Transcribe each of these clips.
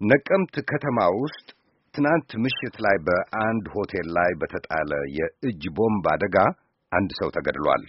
ነቀምት ከተማ ውስጥ ትናንት ምሽት ላይ በአንድ ሆቴል ላይ በተጣለ የእጅ ቦምብ አደጋ አንድ ሰው ተገድሏል።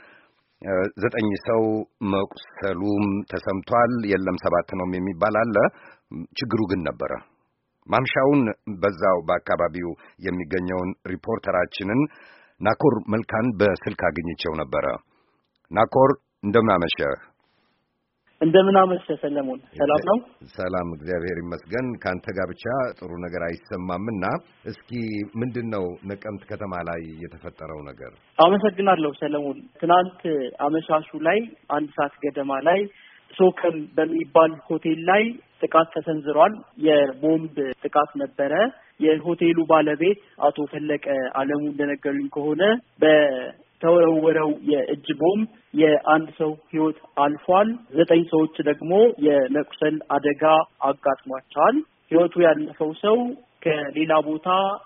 9 ሰው መቁሰሉም ተሰምቷል። የለም 7 ነው የሚባል አለ። ችግሩ ግን ነበረ። ማምሻውን በዛው በአካባቢው የሚገኘውን ሪፖርተራችንን ናኮር መልካን በስልክ አግኝቼው ነበረ። ናኮር እንደምን አመሸህ? እንደምን አመሸህ ሰለሞን? ሰላም ነው? ሰላም እግዚአብሔር ይመስገን። ካንተ ጋር ብቻ ጥሩ ነገር አይሰማምና እስኪ ምንድነው ነቀምት ከተማ ላይ የተፈጠረው ነገር? አመሰግናለሁ ሰለሞን። ትናንት አመሻሹ ላይ 1 ሰዓት ገደማ ላይ ሶከም በሚባል ሆቴል ላይ ጥቃት ተሰንዝሯል። የቦምብ ጥቃት ነበረ። የሆቴሉ ባለቤት አቶ ፈለቀ አለሙ እንደነገሩኝ ከሆነ በተወረወረው የእጅ ቦምብ የአንድ ሰው ሕይወት አልፏል። 9 ሰዎች ደግሞ የመቁሰል አደጋ አጋጥሟቸዋል። ሕይወቱ ያለፈው ሰው ከሌላ ቦታ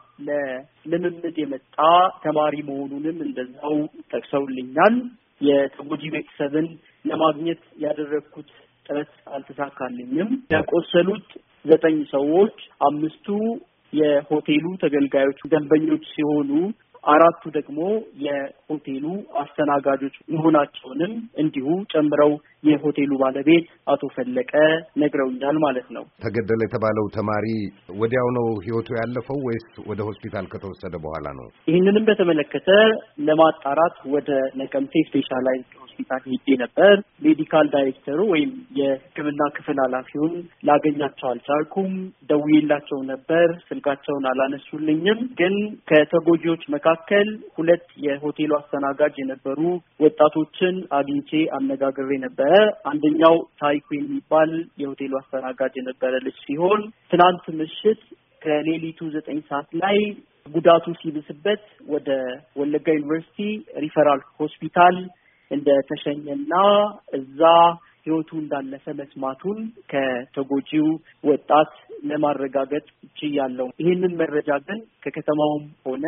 ለልምምድ የመጣ ተማሪ መሆኑንም እንደዛው ጠቅሰውልኛል። የተጎጂ ቤተሰብን ለማግኘት ያደረግኩት ጥረት አልተሳካልኝም። ያቆሰሉት 9 ሰዎች 5ቱ የሆቴሉ ተገልጋዮች ደንበኞች ሲሆኑ 4ቱ ደግሞ የሆቴሉ አስተናጋጆች መሆናቸውንም እንዲሁ ጨምረው የሆቴሉ ባለቤት አቶ ፈለቀ ነግረውኛል ማለት ነው። ተገደለ የተባለው ተማሪ ወዲያው ነው ሕይወቱ ያለፈው ወይስ ወደ ሆስፒታል ከተወሰደ በኋላ ነው? ይህንንም በተመለከተ ለማጣራት ወደ ነቀምቴ ስፔሻላይዝድ ሆስፒታል ሄጄ ነበር። ሜዲካል ዳይሬክተሩ ወይም የሕክምና ክፍል ኃላፊውን ላገኛቸው አልቻልኩም። ደውዬላቸው ነበር፣ ስልካቸውን አላነሱልኝም። ግን ከተጎጂዎች መካከል 2 የሆቴሉ አስተናጋጅ የነበሩ ወጣቶችን አግኝቼ አነጋግሬ ነበረ። አንደኛው ታይኩ የሚባል የሆቴሉ አስተናጋጅ የነበረ ልጅ ሲሆን ትናንት ምሽት ከሌሊቱ 9 ሰዓት ላይ ጉዳቱ ሲብስበት ወደ ወለጋ ዩኒቨርሲቲ ሪፈራል ሆስፒታል እንደተሸኘና እዛ ሕይወቱ እንዳለፈ መስማቱን ከተጎጂው ወጣት ለማረጋገጥ ችያለሁ። ይህንን መረጃ ግን ከከተማውም ሆነ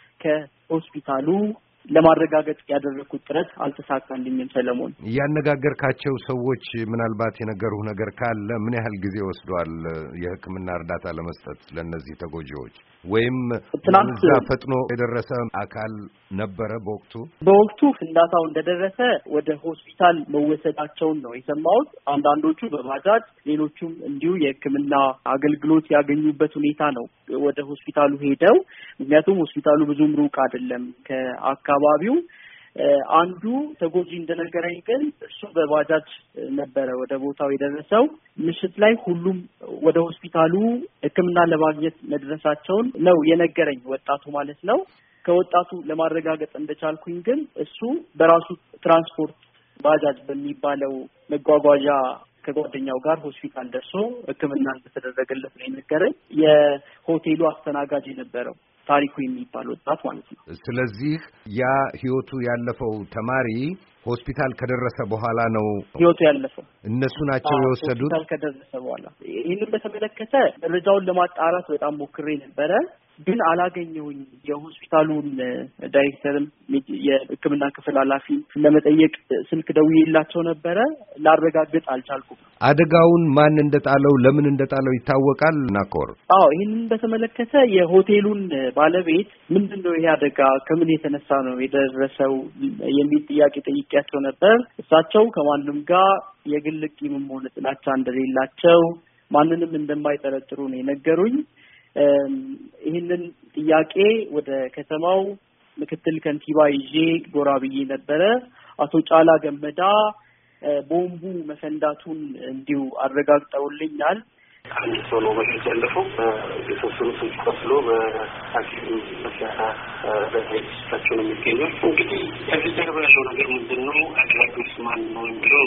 ከሆስፒታሉ ለማረጋገጥ ያደረኩት ጥረት አልተሳካልኝም ሰለሞን። ያነጋገርካቸው ሰዎች ምናልባት የነገሩህ ነገር ካለ ምን ያህል ጊዜ ወስዷል የሕክምና እርዳታ ለመስጠት ለነዚህ ተጎጂዎች? ወይም እዛ ፈጥኖ የደረሰ አካል ነበረ በወቅቱ ፍንዳታው እንደደረሰ ወደ ሆስፒታል መወሰዳቸውን ነው የሰማሁት። አንዳንዶቹ በባጃጅ ሌሎቹም እንዲሁ የሕክምና አገልግሎት ያገኙበት ሁኔታ ነው ወደ ሆስፒታሉ ሄደው። ምክንያቱም ሆስፒታሉ ብዙም ሩቅ አይደለም ከአካባቢው። አንዱ ተጎጂ እንደነገረኝ ግን እሱ በባጃጅ ነበረ ወደ ቦታው የደረሰው። ምሽት ላይ ሁሉም ወደ ሆስፒታሉ ሕክምና ለማግኘት መድረሳቸውን ነው የነገረኝ ወጣቱ ማለት ነው። ከወጣቱ ለማረጋገጥ እንደቻልኩኝ ግን እሱ በራሱ ትራንስፖርት ባጃጅ በሚባለው መጓጓዣ ከጓደኛው ጋር ሆስፒታል ደርሶ ሕክምና እንደተደረገለት ነው የነገረኝ። የሆቴሉ አስተናጋጅ የነበረው ታሪኩ የሚባል ወጣት ማለት ነው። ስለዚህ ያ ሕይወቱ ያለፈው ተማሪ ሆስፒታል ከደረሰ በኋላ ነው ሕይወቱ ያለፈው። እነሱ ናቸው የወሰዱት ሆስፒታል ከደረሰ በኋላ። ይህንን በተመለከተ መረጃውን ለማጣራት በጣም ሞክሬ ነበረ፣ ግን አላገኘሁኝ። የሆስፒታሉን ዳይሬክተርም የሕክምና ክፍል ኃላፊ ለመጠየቅ ስልክ ደውዬላቸው ነበረ፣ ላረጋግጥ አልቻልኩም። አደጋውን ማን እንደጣለው ለምን እንደጣለው ይታወቃል ናኮር? አዎ፣ ይህንን በተመለከተ የሆቴሉን ባለቤት ምንድነው ይሄ አደጋ ከምን የተነሳ ነው የደረሰው የሚል ጥያቄ ጠይቄያቸው ነበር። እሳቸው ከማንም ጋር የግል ቂምም ሆነ ጥላቻ እንደሌላቸው ማንንም እንደማይጠረጥሩ ነው የነገሩኝ። ይህንን ጥያቄ ወደ ከተማው ምክትል ከንቲባ ይዤ ጎራ ብዬ ነበረ። አቶ ጫላ ገመዳ ቦምቡ መፈንዳቱን እንዲሁ አረጋግጠውልኛል። አንድ ሰው ነው በህይወት ያለፈው። የተወሰኑ ሰዎች ቆስሎ በሐኪም መሳሪያ በሆስፒታል ነው የሚገኘው። እንግዲህ ከዚህ ጀርባ ያለው ነገር ምንድን ነው? አድራጊውስ ማን ነው የሚለው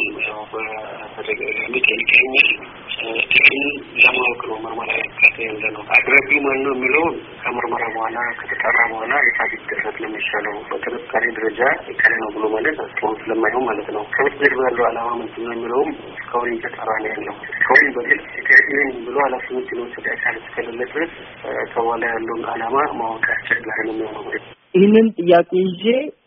በተደጋጋሚ ጠይቀኛል። ይህን ለማወቅ ነው ምርመራ ያካሄደ ነው። አድራጊው ማን ነው የሚለው ከምርመራ በኋላ ከተጣራ በኋላ የታሪክ ድርሰት ለሚሻለው በጥርጣሬ ደረጃ ቀለ ነው ብሎ ማለት አስተዋጽኦ ስለማይሆን ማለት ነው። ከዚህ ጀርባ ያለው ዓላማ ምንድን ነው የሚለውም እስካሁን እየተጣራ ነው ያለው። እስካሁን በግልጽ ይህን ብሎ ኃላፊነት ሊወስድ ያልቻለ እስከሌለ ድረስ ከኋላ ያለውን ዓላማ ማወቅ አስቸጋሪ ነው የሚሆነው። ይህንን ጥያቄ ይዤ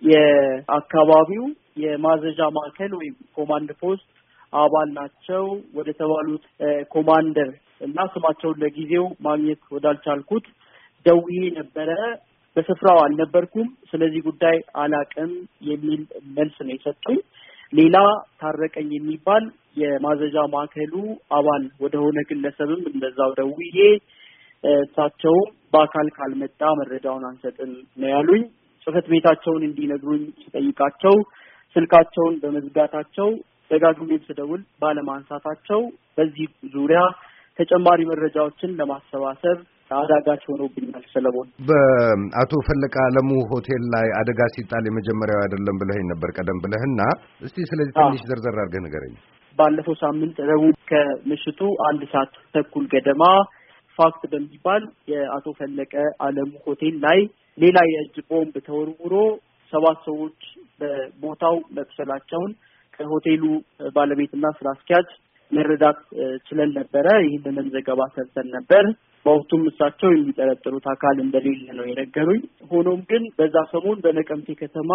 የአካባቢው የማዘዣ ማዕከል ወይም ኮማንድ ፖስት አባል ናቸው ወደ ተባሉት ኮማንደር እና ስማቸውን ለጊዜው ማግኘት ወዳልቻልኩት ደውዬ ነበረ። በስፍራው አልነበርኩም፣ ስለዚህ ጉዳይ አላቅም የሚል መልስ ነው የሰጡኝ። ሌላ ታረቀኝ የሚባል የማዘዣ ማዕከሉ አባል ወደሆነ ግለሰብም እንደዛው ደውዬ እሳቸውም በአካል ካልመጣ መረጃውን አንሰጥም ነው ያሉኝ። ጽሕፈት ቤታቸውን እንዲነግሩኝ ስጠይቃቸው ስልካቸውን በመዝጋታቸው ደጋግሜም ስደውል ባለማንሳታቸው በዚህ ዙሪያ ተጨማሪ መረጃዎችን ለማሰባሰብ አዳጋች ሆኖብኛል። ሰለሞን፣ በአቶ ፈለቀ አለሙ ሆቴል ላይ አደጋ ሲጣል የመጀመሪያው አይደለም ብለኸኝ ነበር ቀደም ብለህና፣ እስቲ ስለዚህ ትንሽ ዘርዘር አድርገህ ንገረኝ። ባለፈው ሳምንት ረቡዕ ከምሽቱ 1:30 ገደማ ፋክት በሚባል የአቶ ፈለቀ አለሙ ሆቴል ላይ ሌላ የእጅ ቦምብ ተወርውሮ 7 ሰዎች በቦታው መቁሰላቸውን ከሆቴሉ ባለቤትና ስራ አስኪያጅ መረዳት ችለን ነበረ። ይህንንም ዘገባ ሰርተን ነበር። በወቅቱም እሳቸው የሚጠረጥሩት አካል እንደሌለ ነው የነገሩኝ። ሆኖም ግን በዛ ሰሞን በነቀምቴ ከተማ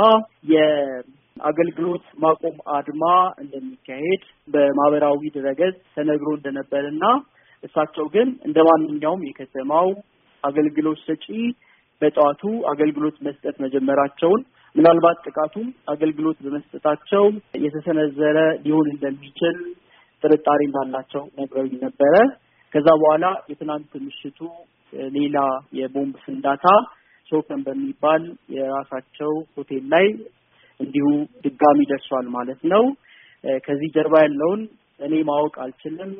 የአገልግሎት ማቆም አድማ እንደሚካሄድ በማህበራዊ ድረገጽ ተነግሮ እንደነበርና እሳቸው ግን እንደ ማንኛውም የከተማው አገልግሎት ሰጪ በጠዋቱ አገልግሎት መስጠት መጀመራቸውን፣ ምናልባት ጥቃቱም አገልግሎት በመስጠታቸው የተሰነዘረ ሊሆን እንደሚችል ጥርጣሬ እንዳላቸው ነግረውኝ ነበረ። ከዛ በኋላ የትናንት ምሽቱ ሌላ የቦምብ ፍንዳታ ሶከም በሚባል የራሳቸው ሆቴል ላይ እንዲሁ ድጋሚ ደርሷል ማለት ነው። ከዚህ ጀርባ ያለውን እኔ ማወቅ አልችልም፣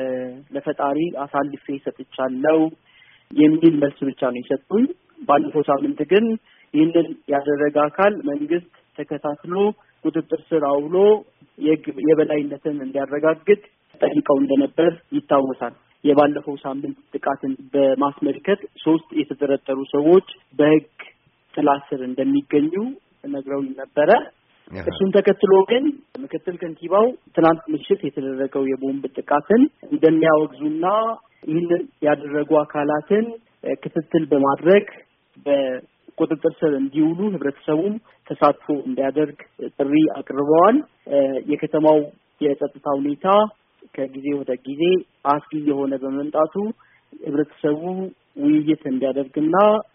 ለፈጣሪ አሳልፌ ሰጥቻለሁ የሚል መልስ ብቻ ነው የሰጡኝ። ባለፈው ሳምንት ግን ይህንን ያደረገ አካል መንግስት ተከታትሎ ቁጥጥር ስር አውሎ የበላይነትን እንዲያረጋግጥ ጠይቀው እንደነበር ይታወሳል። የባለፈው ሳምንት ጥቃትን በማስመልከት 3 የተጠረጠሩ ሰዎች በሕግ ጥላ ስር እንደሚገኙ ነግረውኝ ነበረ። እሱን ተከትሎ ግን ምክትል ከንቲባው ትናንት ምሽት የተደረገው የቦምብ ጥቃትን እንደሚያወግዙና ይህንን ያደረጉ አካላትን ክትትል በማድረግ በቁጥጥር ስር እንዲውሉ ህብረተሰቡም ተሳትፎ እንዲያደርግ ጥሪ አቅርበዋል። የከተማው የጸጥታ ሁኔታ ከጊዜ ወደ ጊዜ አስጊ የሆነ በመምጣቱ ህብረተሰቡ ውይይት እንዲያደርግና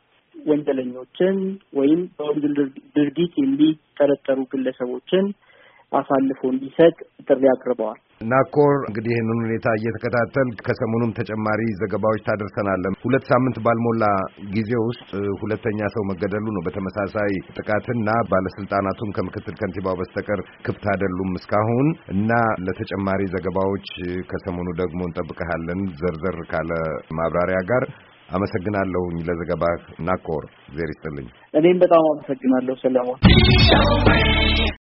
ወንጀለኞችን ወይም በወንጀል ድርጊት የሚጠረጠሩ ግለሰቦችን አሳልፎ እንዲሰጥ ጥሪ አቅርበዋል። ናኮር፣ እንግዲህ ይህንን ሁኔታ እየተከታተል ከሰሞኑም ተጨማሪ ዘገባዎች ታደርሰናለን። 2 ሳምንት ባልሞላ ጊዜ ውስጥ 2ኛ ሰው መገደሉ ነው በተመሳሳይ ጥቃትና ባለስልጣናቱም ከምክትል ከንቲባው በስተቀር ክፍት አይደሉም እስካሁን እና ለተጨማሪ ዘገባዎች ከሰሞኑ ደግሞ እንጠብቀሃለን ዘርዘር ካለ ማብራሪያ ጋር። አመሰግናለሁኝ ለዘገባህ ናኮር። እግዚአብሔር ይስጥልኝ። እኔም በጣም አመሰግናለሁ ሰለሞን።